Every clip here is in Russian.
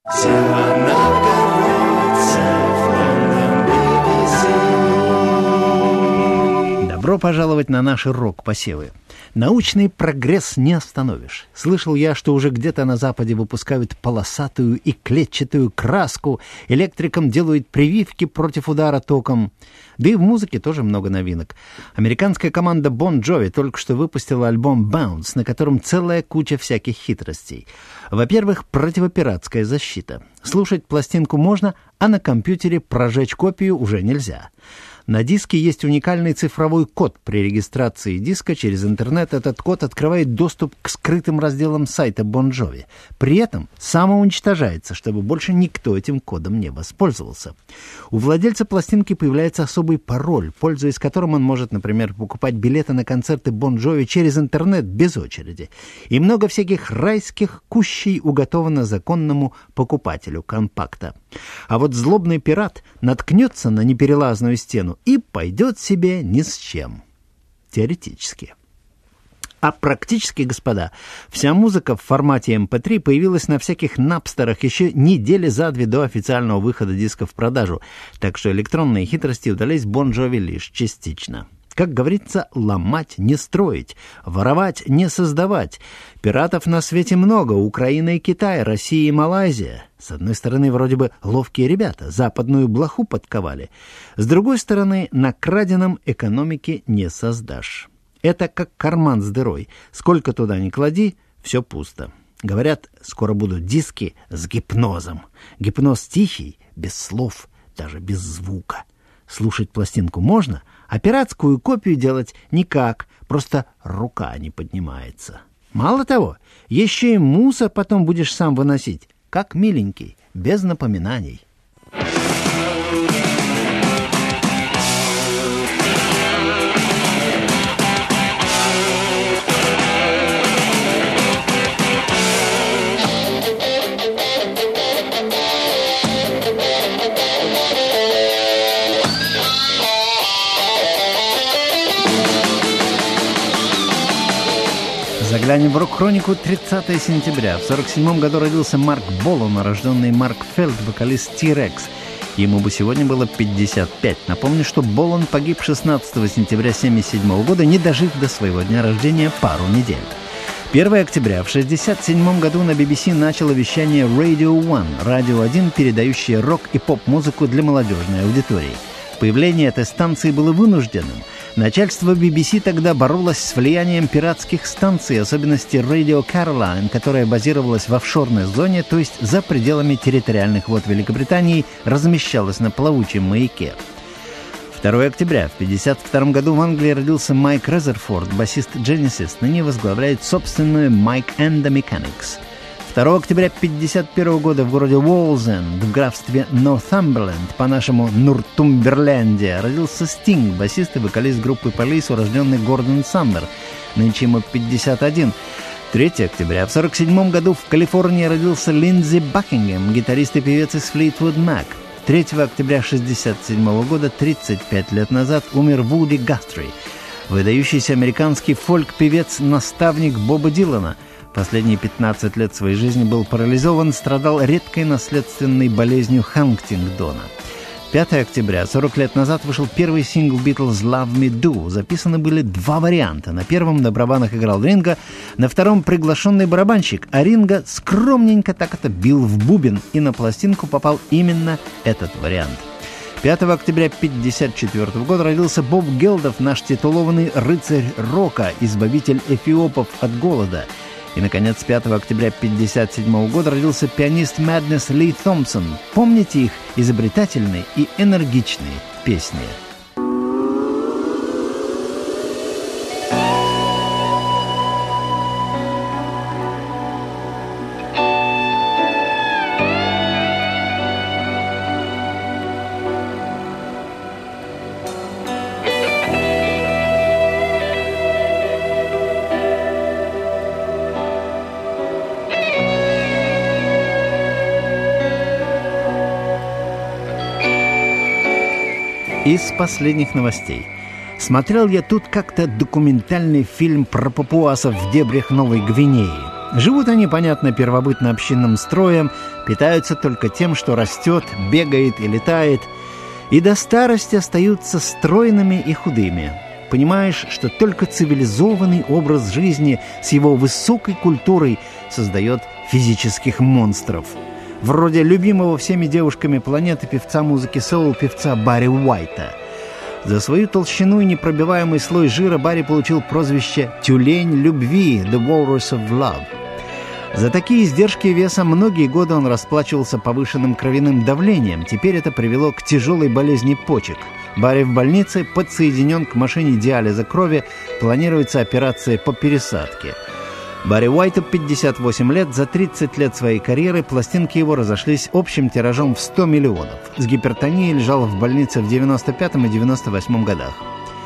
Добро пожаловать на наши рок-посевы. Научный прогресс не остановишь. Слышал я, что уже где-то на Западе выпускают полосатую и клетчатую краску, электрикам делают прививки против удара током. Да и в музыке тоже много новинок. Американская команда Bon Jovi только что выпустила альбом Bounce, на котором целая куча всяких хитростей. Во-первых, противопиратская защита. Слушать пластинку можно, а на компьютере прожечь копию уже нельзя. На диске есть уникальный цифровой код. При регистрации диска через интернет этот код открывает доступ к скрытым разделам сайта Bon Jovi. При этом самоуничтожается, чтобы больше никто этим кодом не воспользовался. У владельца пластинки появляется особый пароль, пользуясь которым он может, например, покупать билеты на концерты Bon Jovi через интернет без очереди. И много всяких райских кущей уготовано законному покупателю компакта. А вот злобный пират наткнется на неперелазную стену и пойдет себе ни с чем. Теоретически. А практически, господа, вся музыка в формате MP3 появилась на всяких напстерах еще недели за две до официального выхода диска в продажу, так что электронные хитрости удались Bon Jovi лишь частично. Как говорится, ломать не строить, воровать не создавать. Пиратов на свете много: Украина и Китай, Россия и Малайзия. С одной стороны, вроде бы ловкие ребята, западную блоху подковали. С другой стороны, на краденом экономики не создашь. Это как карман с дырой. Сколько туда ни клади, все пусто. Говорят, скоро будут диски с гипнозом. Гипноз тихий, без слов, даже без звука. Слушать пластинку можно, а пиратскую копию делать никак, просто рука не поднимается. Мало того, еще и мусор потом будешь сам выносить, как миленький, без напоминаний. Заглянем в рок-хронику. 30 сентября. В 1947 году родился Марк Болан, рожденный Марк Фельд, вокалист T-Rex. Ему бы сегодня было 55. Напомню, что Болан погиб 16 сентября 1977 года, не дожив до своего дня рождения пару недель. 1 октября. В 1967 году на BBC начало вещание Radio One, радио 1, передающее рок и поп-музыку для молодежной аудитории. Появление этой станции было вынужденным. Начальство BBC тогда боролось с влиянием пиратских станций, особенности Radio Caroline, которая базировалась в офшорной зоне, то есть за пределами территориальных вод Великобритании, размещалась на плавучем маяке. 2 октября. В 1952 году в Англии родился Майк Резерфорд, басист Genesis, ныне возглавляет собственную Mike and the Mechanics. 2 октября 1951 года в городе Уолсенд в графстве Нортумберленд, по-нашему Нортумберленде, родился Стинг, басист и вокалист группы Police, урожденный Гордон Саммер, нынче ему 51. 3 октября. В 1947 году в Калифорнии родился Линдзи Бакингем, гитарист и певец из Fleetwood Mac. 3 октября 1967 года, 35 лет назад, умер Вуди Гатри, выдающийся американский фольк-певец, наставник Боба Дилана. Последние 15 лет своей жизни был парализован, страдал редкой наследственной болезнью Хантингтона. 5 октября, 40 лет назад, вышел первый сингл Beatles «Love Me Do». Записаны были два варианта. На первом на барабанах играл Ринго, на втором приглашенный барабанщик, а Ринго скромненько так это бил в бубен, и на пластинку попал именно этот вариант. 5 октября 1954 года родился Боб Гелдов, наш титулованный рыцарь рока, избавитель эфиопов от голода. И, наконец, 5 октября 1957 года родился пианист Madness Ли Томпсон. Помните их изобретательные и энергичные песни? Из последних новостей. Смотрел я тут как-то документальный фильм про папуасов в дебрях Новой Гвинеи. Живут они, понятно, первобытно-общинным строем, питаются только тем, что растет, бегает и летает, и до старости остаются стройными и худыми. Понимаешь, что только цивилизованный образ жизни с его высокой культурой создает физических монстров. Вроде любимого всеми девушками планеты певца музыки соул, певца Барри Уайта. За свою толщину и непробиваемый слой жира Барри получил прозвище «Тюлень любви» – «The Walrus of Love». За такие издержки веса многие годы он расплачивался повышенным кровяным давлением. Теперь это привело к тяжелой болезни почек. Барри в больнице, подсоединен к машине диализа крови, планируется операция по пересадке. Барри Уайту 58 лет, за 30 лет своей карьеры пластинки его разошлись общим тиражом в 100 миллионов. С гипертонией лежал в больнице в 95 и 98 годах.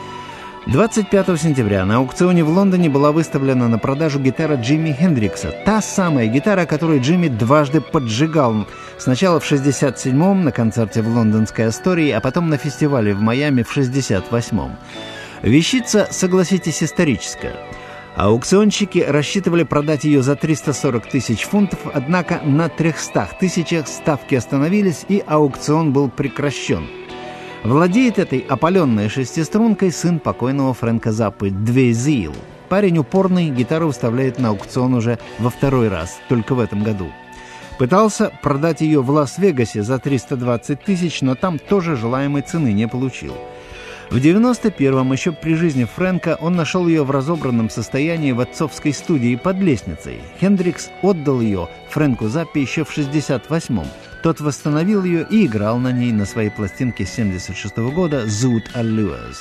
25 сентября на аукционе в Лондоне была выставлена на продажу гитара Джимми Хендрикса. Та самая гитара, которую Джимми дважды поджигал. Сначала в 67-м на концерте в лондонской Астории, а потом на фестивале в Майами в 68-м. Вещица, согласитесь, историческая. Аукционщики рассчитывали продать ее за 340 тысяч фунтов, однако на 300 тысячах ставки остановились, и аукцион был прекращен. Владеет этой опаленной шестистрункой сын покойного Фрэнка Заппы Двейзил. Парень упорный, гитару выставляет на аукцион уже во второй раз, только в этом году. Пытался продать ее в Лас-Вегасе за 320 тысяч, но там тоже желаемой цены не получил. В 91-м, еще при жизни Фрэнка, он нашел ее в разобранном состоянии в отцовской студии под лестницей. Хендрикс отдал ее Фрэнку Заппе еще в 68-м. Тот восстановил ее и играл на ней на своей пластинке 76-го года «Zoot Allures».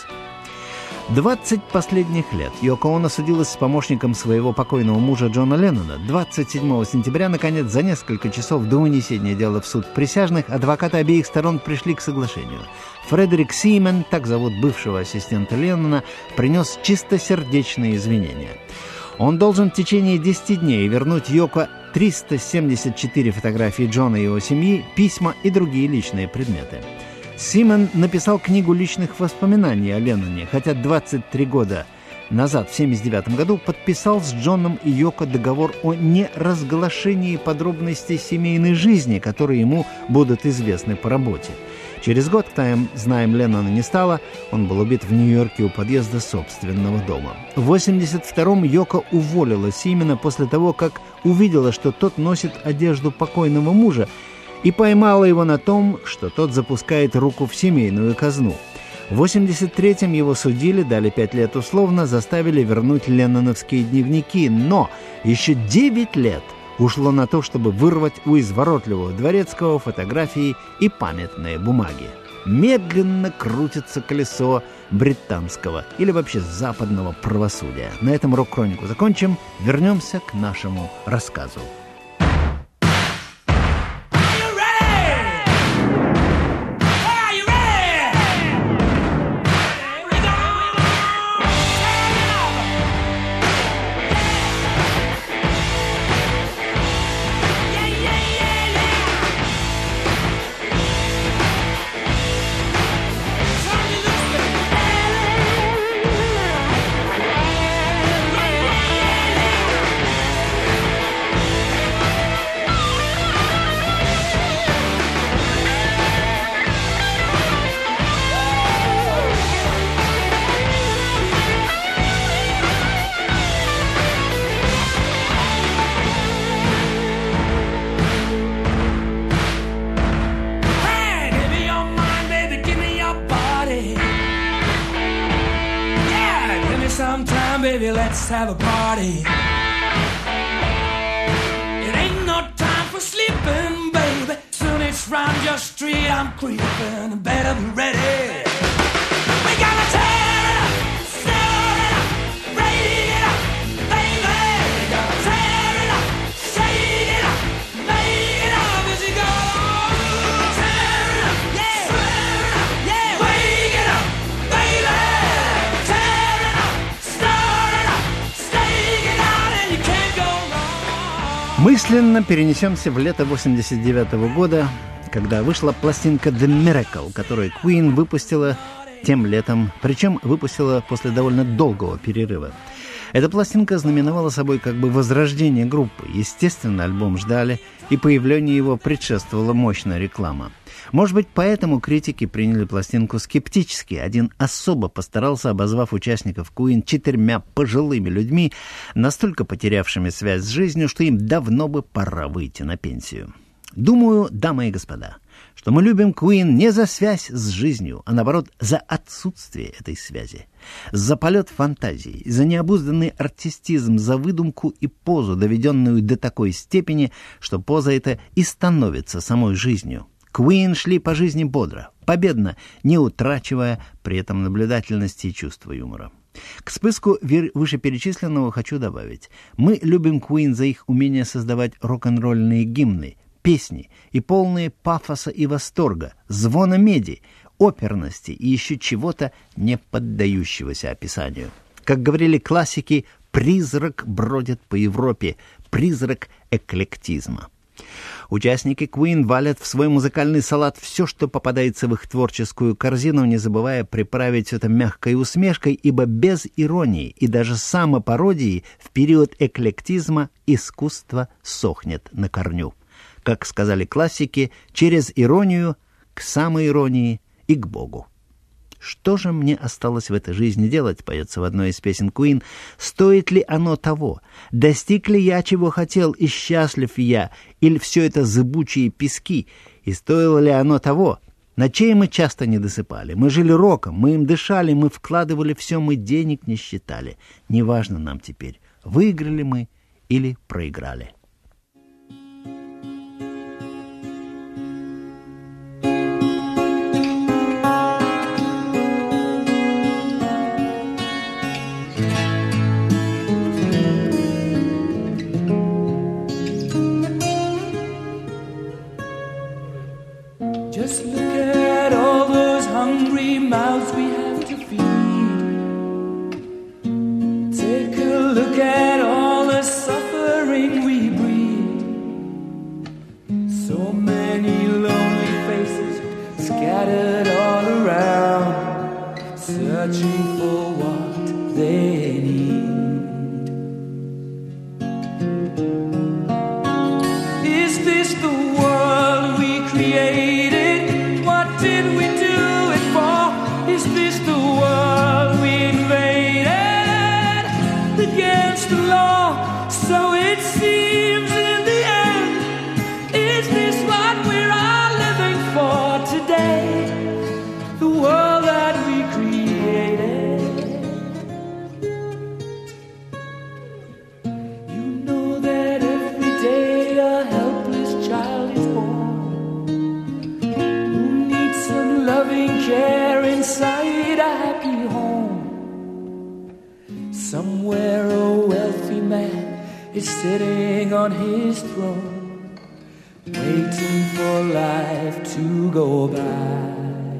20 последних лет Йоко Оно судилась с помощником своего покойного мужа Джона Леннона. 27 сентября, наконец, за несколько часов до вынесения дела в суд присяжных, адвокаты обеих сторон пришли к соглашению. Фредерик Симен, так зовут бывшего ассистента Леннона, принес чистосердечные извинения. Он должен в течение 10 дней вернуть Йоко 374 фотографии Джона и его семьи, письма и другие личные предметы. Симен написал книгу личных воспоминаний о Ленноне, хотя 23 года назад, в 1979 году, подписал с Джоном и Йоко договор о неразглашении подробностей семейной жизни, которые ему будут известны по работе. Через год, знаем, Леннона не стало, он был убит в Нью-Йорке у подъезда собственного дома. В 1982-м Йоко уволила Симена после того, как увидела, что тот носит одежду покойного мужа, и поймала его на том, что тот запускает руку в семейную казну. В 1983-м его судили, дали 5 лет условно, заставили вернуть ленноновские дневники, но еще 9 лет ушло на то, чтобы вырвать у изворотливого дворецкого фотографии и памятные бумаги. Медленно крутится колесо британского или вообще западного правосудия. На этом рок-хронику закончим, вернемся к нашему рассказу. Baby, let's have a party. It ain't no time for sleeping, baby. Soon it's round your street, I'm creeping. Better be ready. We gotta tear it up, stir it up, break it up, baby. We gotta tear it up, shake it up, make it up as you go. Tear it up, yeah, stir it up, yeah, wake it up, baby. Мысленно перенесемся в лето 89 года, когда вышла пластинка «The Miracle», которую Queen выпустила тем летом, причем выпустила после довольно долгого перерыва. Эта пластинка знаменовала собой как бы возрождение группы. Естественно, альбом ждали, и появлению его предшествовала мощная реклама. Может быть, поэтому критики приняли пластинку скептически. Один особо постарался, обозвав участников Queen 4 пожилыми людьми, настолько потерявшими связь с жизнью, что им давно бы пора выйти на пенсию. Думаю, дамы и господа, что мы любим Queen не за связь с жизнью, а наоборот за отсутствие этой связи, за полет фантазии, за необузданный артистизм, за выдумку и позу, доведенную до такой степени, что поза эта и становится самой жизнью. Queen шли по жизни бодро, победно, не утрачивая при этом наблюдательности и чувства юмора. К списку вышеперечисленного хочу добавить. Мы любим Queen за их умение создавать рок-н-ролльные гимны, песни и полные пафоса и восторга, звона меди, оперности и еще чего-то не поддающегося описанию. Как говорили классики, призрак бродит по Европе, призрак эклектизма. Участники Queen валят в свой музыкальный салат все, что попадается в их творческую корзину, не забывая приправить это мягкой усмешкой, ибо без иронии и даже самопародии в период эклектизма искусство сохнет на корню. Как сказали классики, через иронию к самоиронии и к Богу. «Что же мне осталось в этой жизни делать?» — поется в одной из песен Queen. «Стоит ли оно того? Достиг ли я, чего хотел, и счастлив я? Или все это зыбучие пески? И стоило ли оно того? Ночей мы часто не досыпали. Мы жили роком, мы им дышали, мы вкладывали все, мы денег не считали. Неважно нам теперь, выиграли мы или проиграли». Just look at all those hungry mouths we have to feed. Take a look at all the suffering we breed. So many lonely faces scattered all around, searching for what they need. Is this the world we created? So it seems in the end, is this what we're all living for today? The world that we created. You know that every day a helpless child is born, who needs some loving care inside a happy home. Somewhere a wealthy man is sitting on his throne, waiting for life to go by.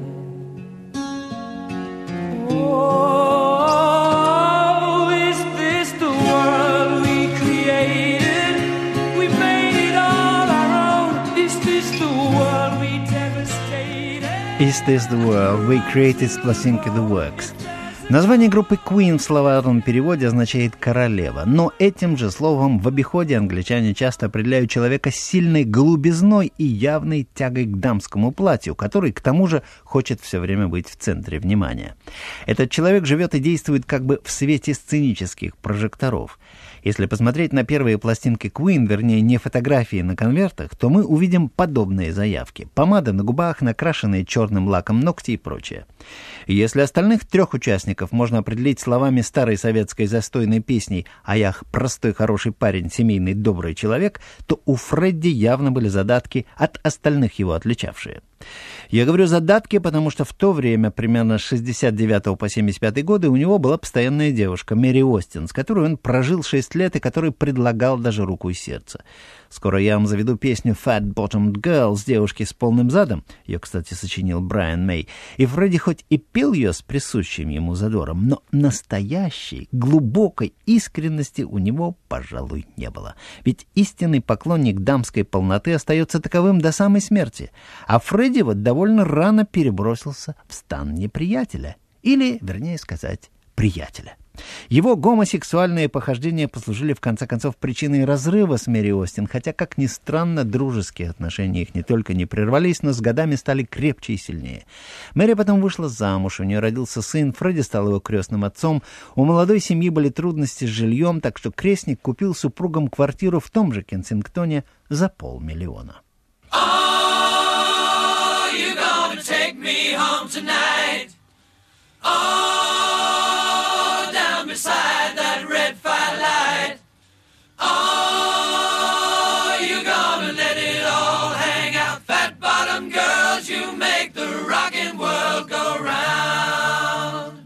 Oh, is this the world we created? We made it all our own. Is this the world we devastated? Is this the world we created с пластинки The Works? Название группы Queen в словарном переводе означает «королева», но этим же словом в обиходе англичане часто определяют человека с сильной голубизной и явной тягой к дамскому платью, который, к тому же, хочет все время быть в центре внимания. Этот человек живет и действует как бы в свете сценических прожекторов. Если посмотреть на первые пластинки Queen, вернее, не фотографии на конвертах, то мы увидим подобные заявки. Помада на губах, накрашенные черным лаком ногти и прочее. Если остальных 3 участников можно определить словами старой советской застойной песни «А я простой хороший парень, семейный добрый человек», то у Фредди явно были задатки, от остальных его отличавшие. Я говорю задатки, потому что в то время, примерно с 69 по 75 годы, у него была постоянная девушка Мэри Остин, с которой он прожил 6 лет и которой предлагал даже руку и сердце. Скоро я вам заведу песню «Fat Bottomed Girl» с девушки с полным задом. Ее, кстати, сочинил Брайан Мэй. И Фредди хоть и пел ее с присущим ему задором, но настоящей, глубокой искренности у него, пожалуй, не было. Ведь истинный поклонник дамской полноты остается таковым до самой смерти. А Фредди вот довольно рано перебросился в стан неприятеля. Или, вернее сказать, приятеля. Его гомосексуальные похождения послужили в конце концов причиной разрыва с Мэри Остин, хотя, как ни странно, дружеские отношения их не только не прервались, но с годами стали крепче и сильнее. Мэри потом вышла замуж, у нее родился сын, Фредди стал его крестным отцом. У молодой семьи были трудности с жильем, так что крестник купил супругам квартиру в том же Кенсингтоне за $500 000. Oh, you're gonna take me home tonight. Oh, down beside that red firelight. Oh, you're gonna let it all hang out. Fat bottom girls, you make the rockin' world go round.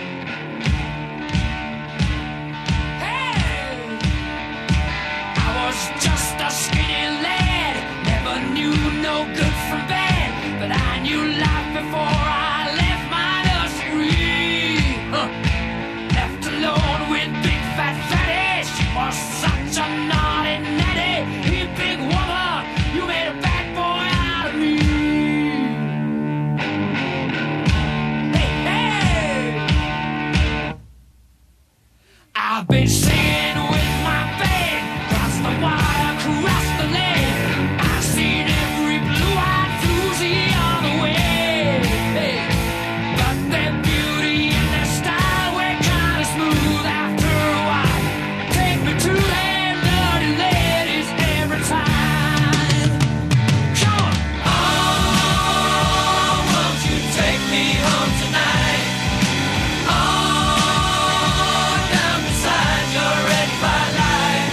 Hey, I was just a skinny lad, never knew no good from bad, but I knew life before I left my nursery. Left alone with big fat fatty, she was such a naughty natty. You big woman, you made a bad boy out of me. Hey, hey, I've been singing with my band, across the wire, across the lane. I've seen every blue-eyed floozy on the way. Hey, but their beauty and their style were kind of smooth after a while. Take me to them dirty ladies every time. Come on. Oh, won't you take me home tonight? Oh, down beside your red firelight.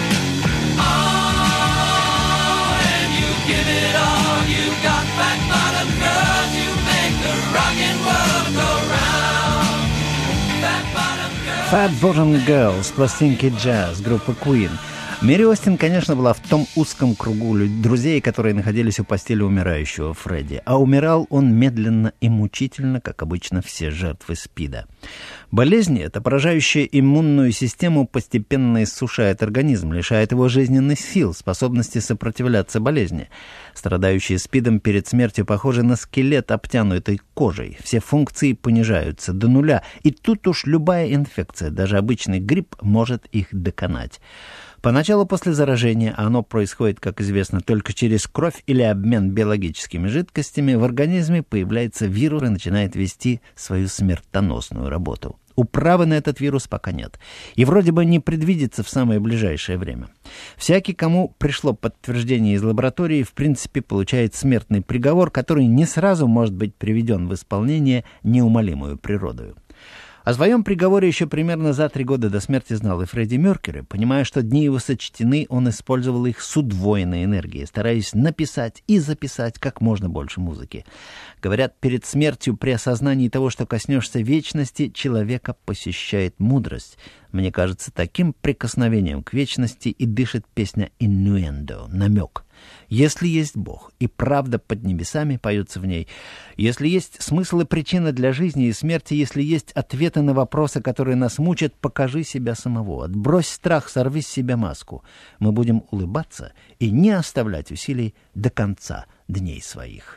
Oh, and you give it all you got, fat bottom girls, you make the rockin' world go round. Fat bottom girls. Fat Bottom Girls с пластинки «Джаз» группы Queen. Мэри Остин, конечно, была в том узком кругу друзей, которые находились у постели умирающего Фредди. А умирал он медленно и мучительно, как обычно все жертвы СПИДа. Болезнь эта, поражающая иммунную систему, постепенно иссушает организм, лишает его жизненных сил, способности сопротивляться болезни. Страдающие СПИДом перед смертью похожи на скелет, обтянутый кожей. Все функции понижаются до нуля, и тут уж любая инфекция, даже обычный грипп, может их доконать. Поначалу после заражения, а оно происходит, как известно, только через кровь или обмен биологическими жидкостями, в организме появляется вирус и начинает вести свою смертоносную работу. Управы на этот вирус пока нет, и вроде бы не предвидится в самое ближайшее время. Всякий, кому пришло подтверждение из лаборатории, в принципе, получает смертный приговор, который не сразу может быть приведен в исполнение неумолимую природою. О своем приговоре еще примерно за 3 года до смерти знал и Фредди Меркьюри. Понимая, что дни его сочтены, он использовал их с удвоенной энергией, стараясь написать и записать как можно больше музыки. Говорят, перед смертью, при осознании того, что коснешься вечности, человека посещает мудрость. Мне кажется, таким прикосновением к вечности и дышит песня «Иннуэндо» — намек. Если есть Бог и правда под небесами, поется в ней, если есть смысл и причина для жизни и смерти, если есть ответы на вопросы, которые нас мучат, покажи себя самого, отбрось страх, сорви с себя маску. Мы будем улыбаться и не оставлять усилий до конца дней своих.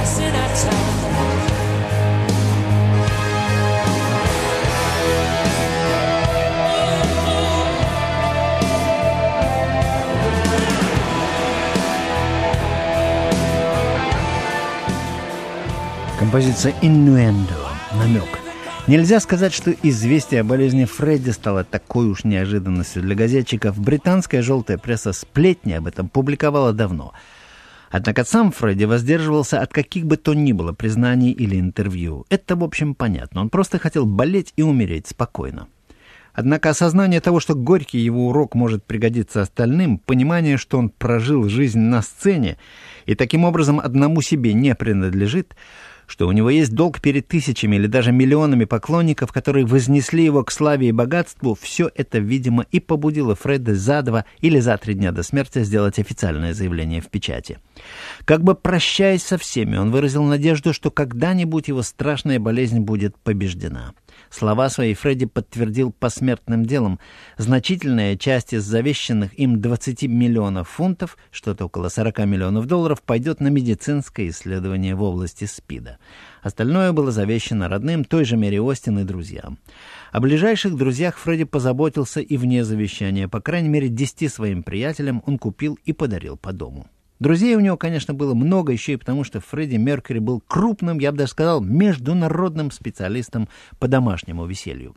passing our time. Композиция «Innuendo» — намек. Нельзя сказать, что известие о болезни Фредди стало такой уж неожиданностью для газетчиков. Британская желтая пресса сплетни об этом публиковала давно. Однако сам Фредди воздерживался от каких бы то ни было признаний или интервью. Это, в общем, понятно. Он просто хотел болеть и умереть спокойно. Однако осознание того, что горький его урок может пригодиться остальным, понимание, что он прожил жизнь на сцене и таким образом одному себе не принадлежит, что у него есть долг перед тысячами или даже миллионами поклонников, которые вознесли его к славе и богатству, все это, видимо, и побудило Фредда за 2 или за 3 дня до смерти сделать официальное заявление в печати. Как бы прощаясь со всеми, он выразил надежду, что когда-нибудь его страшная болезнь будет побеждена. Слова свои Фредди подтвердил посмертным делом. Значительная часть из завещанных им 20 миллионов фунтов, что-то около 40 миллионов долларов, пойдет на медицинское исследование в области СПИДа. Остальное было завещано родным, той же Мэри Остин и друзьям. О ближайших друзьях Фредди позаботился и вне завещания. По крайней мере, 10 своим приятелям он купил и подарил по дому. Друзей у него, конечно, было много, еще и потому, что Фредди Меркьюри был крупным, я бы даже сказал, международным специалистом по домашнему веселью.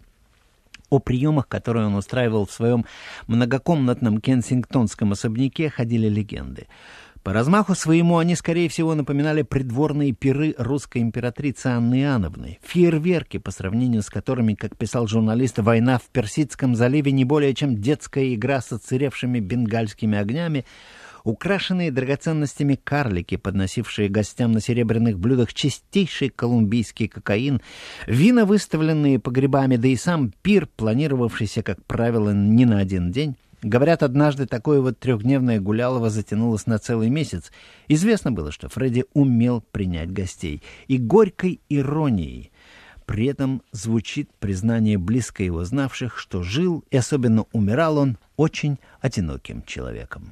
О приемах, которые он устраивал в своем многокомнатном кенсингтонском особняке, ходили легенды. По размаху своему они, скорее всего, напоминали придворные пиры русской императрицы Анны Иоанновны, фейерверки, по сравнению с которыми, как писал журналист, «Война в Персидском заливе» не более чем детская игра с отсыревшими бенгальскими огнями, украшенные драгоценностями карлики, подносившие гостям на серебряных блюдах чистейший колумбийский кокаин, вина, выставленные погребами, да и сам пир, планировавшийся, как правило, не на один день. Говорят, однажды такое вот 3-дневное гулялово затянулось на целый месяц. Известно было, что Фредди умел принять гостей. И горькой иронией при этом звучит признание близко его знавших, что жил, и особенно умирал он, очень одиноким человеком.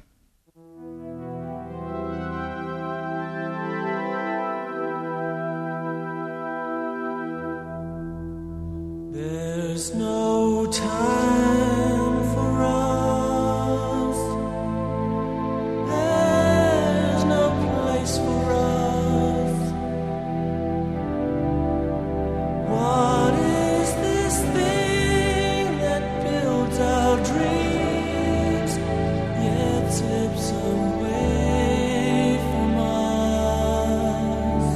There's no time for us. There's no place for us. What is this thing that builds our dreams yet slips away from us?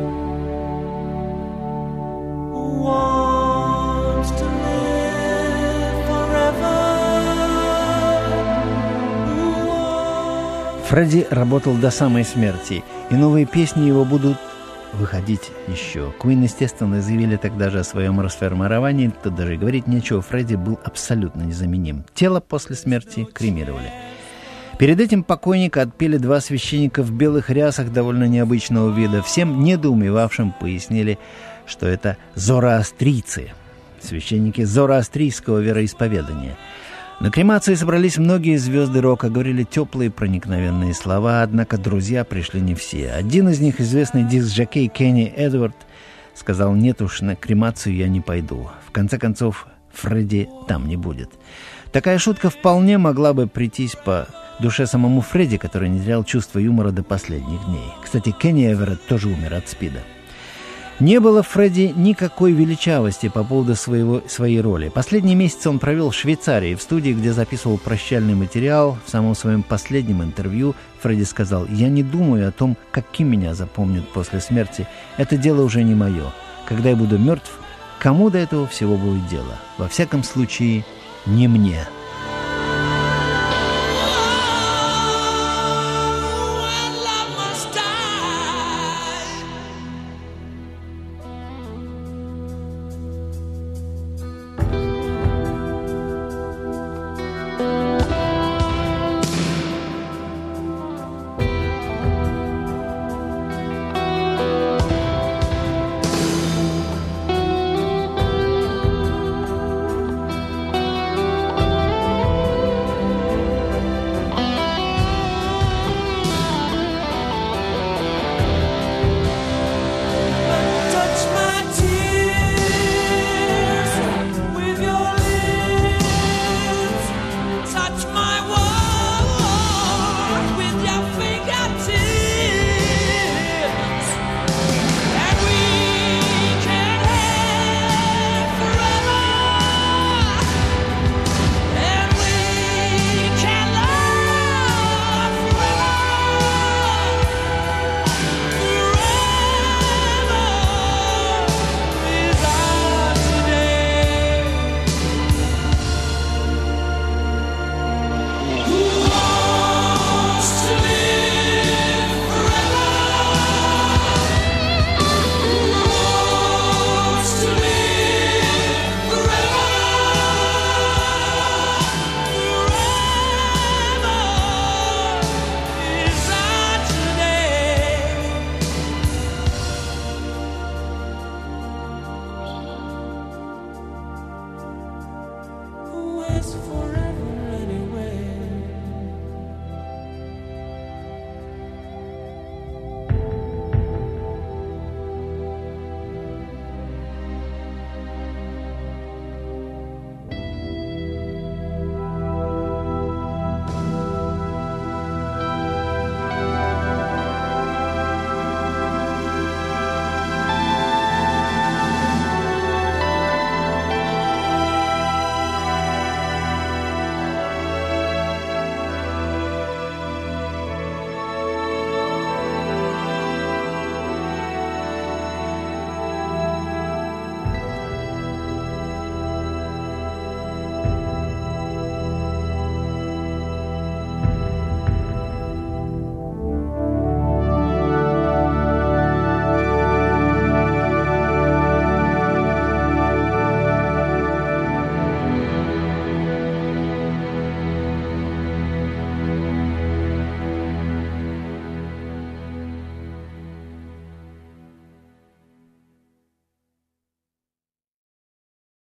Фредди работал до самой смерти, и новые песни его будут выходить еще. Queen, естественно, заявили тогда же о своем расформировании, тут даже и говорить нечего, Фредди был абсолютно незаменим. Тело после смерти кремировали. Перед этим покойника отпели 2 священника в белых рясах довольно необычного вида. Всем недоумевавшим пояснили, что это зороастрийцы, священники зороастрийского вероисповедания. На кремации собрались многие звезды рока, говорили теплые проникновенные слова, однако друзья пришли не все. Один из них, известный диск-жокей Кенни Эдвард, сказал: «Нет уж, на кремацию я не пойду. В конце концов, Фредди там не будет». Такая шутка вполне могла бы прийтись по душе самому Фредди, который не терял чувства юмора до последних дней. Кстати, Кенни Эверетт тоже умер от СПИДа. Не было в Фредди никакой величавости по поводу своей роли. Последние месяцы он провел в Швейцарии, в студии, где записывал прощальный материал. В самом своем последнем интервью Фредди сказал: «Я не думаю о том, каким меня запомнят после смерти. Это дело уже не мое. Когда я буду мертв, кому до этого всего будет дело? Во всяком случае, не мне».